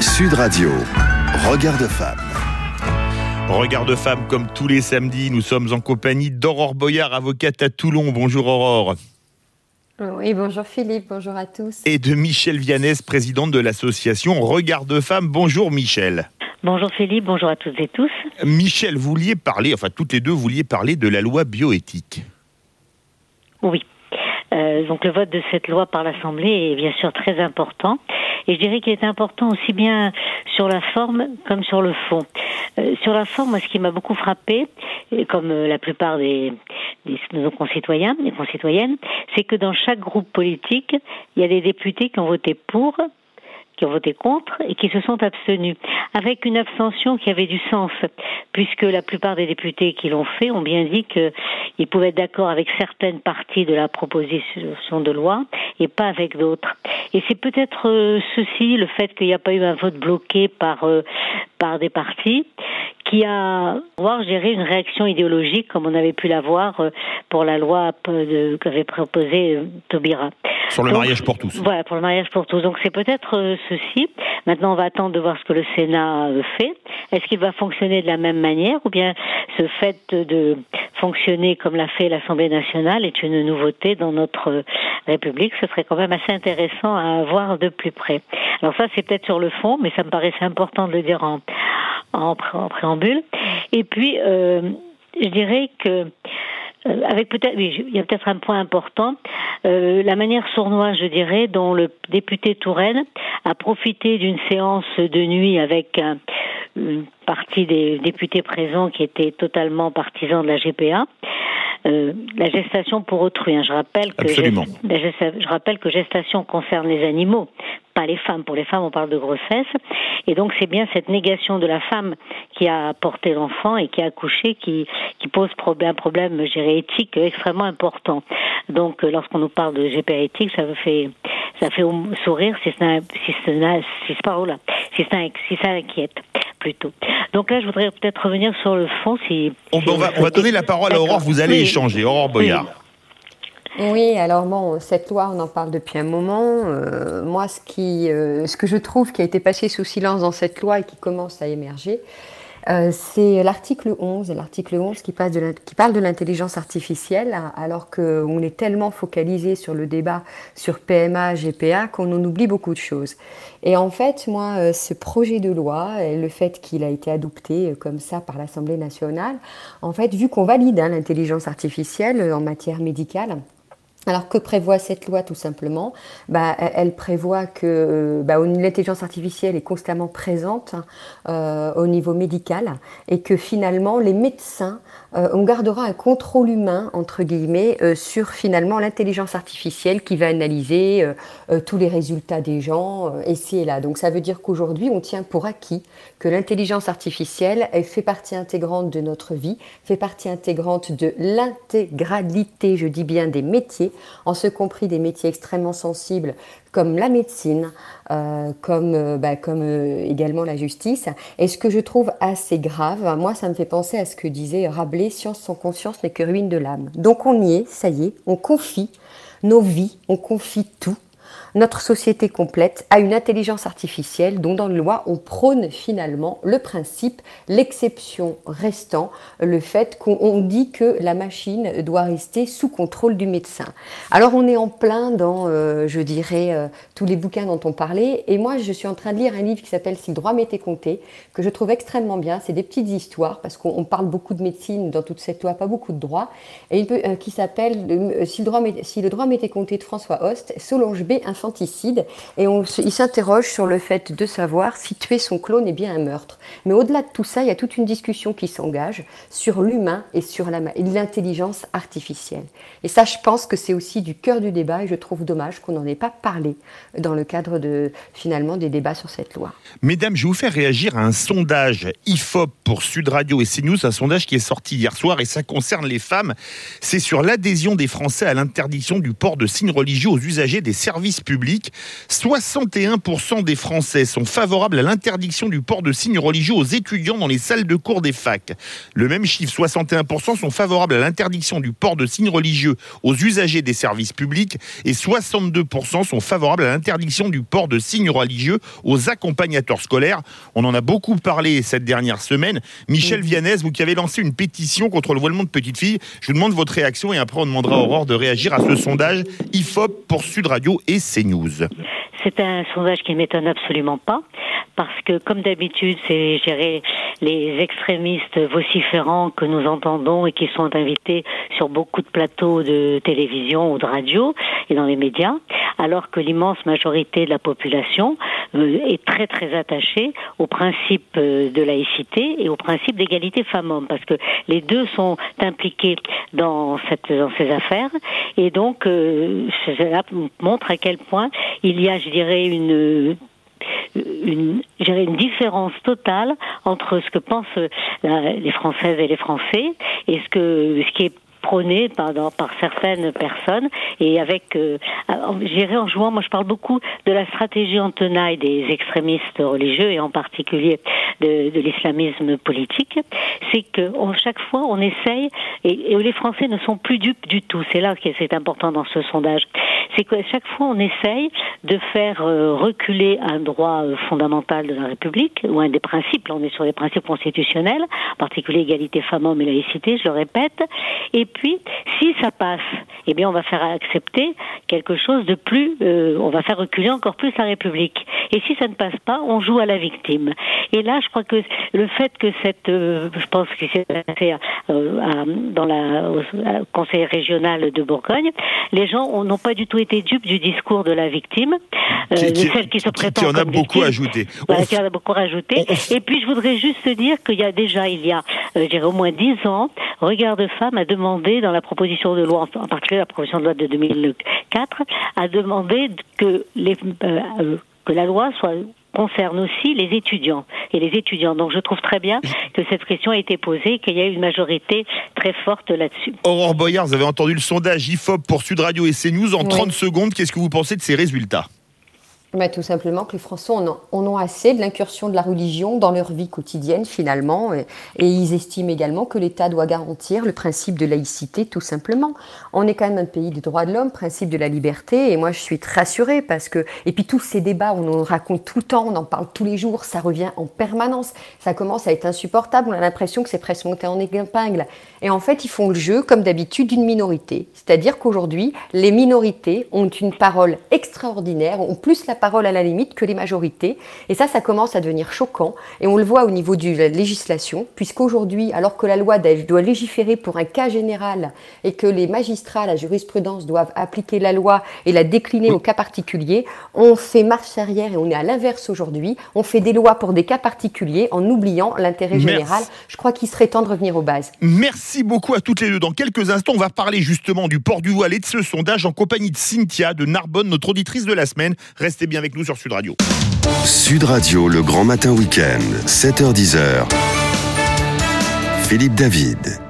Sud Radio, Regard de femme. Regard de femme, comme tous les samedis, nous sommes en compagnie d'Aurore Boyard, avocate à Toulon. Bonjour Aurore. Oui, bonjour Philippe, bonjour à tous. Et de Michèle Vianès, présidente de l'association Regard de femme. Bonjour Michèle. Bonjour Philippe, bonjour à toutes et tous. Michèle, vous vouliez parler, toutes les deux, vous vouliez parler de la loi bioéthique. Oui. Donc le vote de cette loi par l'Assemblée est bien sûr très important. Et je dirais qu'il est important aussi bien sur la forme comme sur le fond. Sur la forme, moi, ce qui m'a beaucoup frappé, comme la plupart de nos concitoyens et concitoyennes, c'est que dans chaque groupe politique, il y a des députés qui ont voté pour, qui ont voté contre et qui se sont abstenus, avec une abstention qui avait du sens, puisque la plupart des députés qui l'ont fait ont bien dit qu'ils pouvaient être d'accord avec certaines parties de la proposition de loi et pas avec d'autres. Et c'est peut-être ceci, le fait qu'il n'y a pas eu un vote bloqué par des partis, qui a, je dirais, une réaction idéologique comme on avait pu l'avoir pour la loi qu'avait proposée Taubira. Sur le mariage pour tous. Voilà, pour le mariage pour tous. Donc c'est peut-être ceci. Maintenant, on va attendre de voir ce que le Sénat fait. Est-ce qu'il va fonctionner de la même manière ou bien ce fait de fonctionner comme l'a fait l'Assemblée nationale est une nouveauté dans notre République? Ce serait quand même assez intéressant à voir de plus près. Alors ça, c'est peut-être sur le fond, mais ça me paraissait important de le dire en préambule. Et puis, je dirais que il y a peut-être un point important, la manière sournoise, je dirais, dont le député Touraine a profité d'une séance de nuit avec une partie des députés présents qui étaient totalement partisans de la GPA. La gestation pour autrui. Je rappelle que gestation concerne les animaux, pas les femmes. Pour les femmes, on parle de grossesse. Et donc, c'est bien cette négation de la femme qui a porté l'enfant et qui a accouché qui pose un problème, je dirais, éthique extrêmement important. Donc, lorsqu'on nous parle de GPA éthique, ça fait sourire si ça inquiète plutôt. Donc là, je voudrais peut-être revenir sur le fond. On va donner la parole à Aurore, vous allez échanger. Aurore Boyard. Oui, alors bon, cette loi, on en parle depuis un moment. Moi, ce que je trouve qui a été passé sous silence dans cette loi et qui commence à émerger, c'est l'article 11. L'article 11 qui parle de l'intelligence artificielle, alors qu'on est tellement focalisé sur le débat sur PMA, GPA, qu'on en oublie beaucoup de choses. Et en fait, moi, ce projet de loi, et le fait qu'il a été adopté comme ça par l'Assemblée nationale, en fait, vu qu'on valide l'intelligence artificielle en matière médicale, alors que prévoit cette loi tout simplement? Elle prévoit que l'intelligence artificielle est constamment présente au niveau médical et que finalement les médecins, on gardera un contrôle humain entre guillemets sur finalement l'intelligence artificielle qui va analyser tous les résultats des gens ici et là. Donc ça veut dire qu'aujourd'hui on tient pour acquis que l'intelligence artificielle elle fait partie intégrante de notre vie, fait partie intégrante de l'intégralité, je dis bien des métiers, en ce compris des métiers extrêmement sensibles comme la médecine, comme également la justice. Et ce que je trouve assez grave, moi ça me fait penser à ce que disait Rabelais, science sans conscience n'est que ruine de l'âme. Donc on y est, ça y est, on confie nos vies, on confie tout, notre société complète à une intelligence artificielle dont dans la loi on prône finalement le principe, l'exception restant le fait qu'on dit que la machine doit rester sous contrôle du médecin. Alors on est en plein dans, tous les bouquins dont on parlait, et moi je suis en train de lire un livre qui s'appelle « Si le droit m'était compté », que je trouve extrêmement bien. C'est des petites histoires, parce qu'on parle beaucoup de médecine dans toute cette loi, pas beaucoup de droit, et qui s'appelle « Si le droit m'était compté » de François Host, Solange B, infanticide, et il s'interroge sur le fait de savoir si tuer son clone est bien un meurtre. Mais au-delà de tout ça, il y a toute une discussion qui s'engage sur l'humain et sur l'intelligence artificielle. Et ça, je pense que c'est aussi du cœur du débat, et je trouve dommage qu'on n'en ait pas parlé dans le cadre finalement des débats sur cette loi. Mesdames, je vais vous faire réagir à un sondage IFOP pour Sud Radio et CNews, un sondage qui est sorti hier soir, et ça concerne les femmes. C'est sur l'adhésion des Français à l'interdiction du port de signes religieux aux usagers des services service public. 61% des Français sont favorables à l'interdiction du port de signes religieux aux étudiants dans les salles de cours des facs. Le même chiffre, 61% sont favorables à l'interdiction du port de signes religieux aux usagers des services publics et 62% sont favorables à l'interdiction du port de signes religieux aux accompagnateurs scolaires. On en a beaucoup parlé cette dernière semaine. Michel Vianès, vous qui avez lancé une pétition contre le voilement de petites filles, je vous demande votre réaction et après on demandera à Aurore de réagir à ce sondage IFOP pour Sud Radio et CNews. C'est un sondage qui ne m'étonne absolument pas, parce que comme d'habitude, c'est gérer les extrémistes vociférants que nous entendons et qui sont invités sur beaucoup de plateaux de télévision ou de radio et dans les médias, alors que l'immense majorité de la population est très très attachée au principe de laïcité et au principe d'égalité femmes-hommes, parce que les deux sont impliqués dans ces affaires, et donc cela montre à quel point il y a, je dirais, une différence totale entre ce que pensent les Françaises et les Français et ce qui est prôné par certaines personnes, et avec, j'irai en jouant, moi je parle beaucoup de la stratégie en tenaille des extrémistes religieux et en particulier de l'islamisme politique, c'est que chaque fois on essaye, et les Français ne sont plus dupes du tout, c'est là que c'est important dans ce sondage, c'est que chaque fois on essaye de faire reculer un droit fondamental de la République, ou un des principes, là on est sur les principes constitutionnels, en particulier égalité femmes-hommes et laïcité, je le répète, et puis si ça passe, eh bien on va faire accepter quelque chose de plus, on va faire reculer encore plus la République, et si ça ne passe pas, on joue à la victime. Et là je crois que le fait que je pense que c'est passé dans au conseil régional de Bourgogne, les gens n'ont pas du tout été dupes du discours de la victime, celle qui se prétend qui en a beaucoup ajouté. Voilà, qui en a beaucoup rajouté. Et puis je voudrais juste dire qu'il y a déjà, je dirais au moins 10 ans, Regard de Femmes a demandé dans la proposition de loi, en particulier la proposition de loi de 2004, a demandé que la loi concerne aussi les étudiants et les étudiants. Donc je trouve très bien que cette question a été posée, qu'il y a eu une majorité très forte là-dessus. Aurore Boyard, vous avez entendu le sondage IFOP pour Sud Radio et CNews. En 30 secondes, qu'est-ce que vous pensez de ces résultats ? Tout simplement que les Français en ont assez de l'incursion de la religion dans leur vie quotidienne finalement, et ils estiment également que l'État doit garantir le principe de laïcité tout simplement. On est quand même un pays des droits de l'homme, principe de la liberté, et moi je suis très rassurée parce que, et puis tous ces débats, on en raconte tout le temps, on en parle tous les jours, ça revient en permanence, ça commence à être insupportable, on a l'impression que c'est presque monté en épingle, et en fait ils font le jeu comme d'habitude d'une minorité, c'est-à-dire qu'aujourd'hui les minorités ont une parole extraordinaire, ont plus la parole à la limite que les majorités, et ça commence à devenir choquant, et on le voit au niveau de la législation, puisqu'aujourd'hui, alors que la loi doit légiférer pour un cas général et que les magistrats, la jurisprudence doivent appliquer la loi et la décliner au cas particulier, on fait marche arrière et on est à l'inverse aujourd'hui, on fait des lois pour des cas particuliers en oubliant l'intérêt général. Je crois qu'il serait temps de revenir aux bases. Merci beaucoup à toutes les deux. Dans quelques instants, on va parler justement du port du voile et de ce sondage en compagnie de Cynthia de Narbonne, notre auditrice de la semaine. Restez bien avec nous sur Sud Radio. Sud Radio, le grand matin week-end, 7h-10h. Philippe David.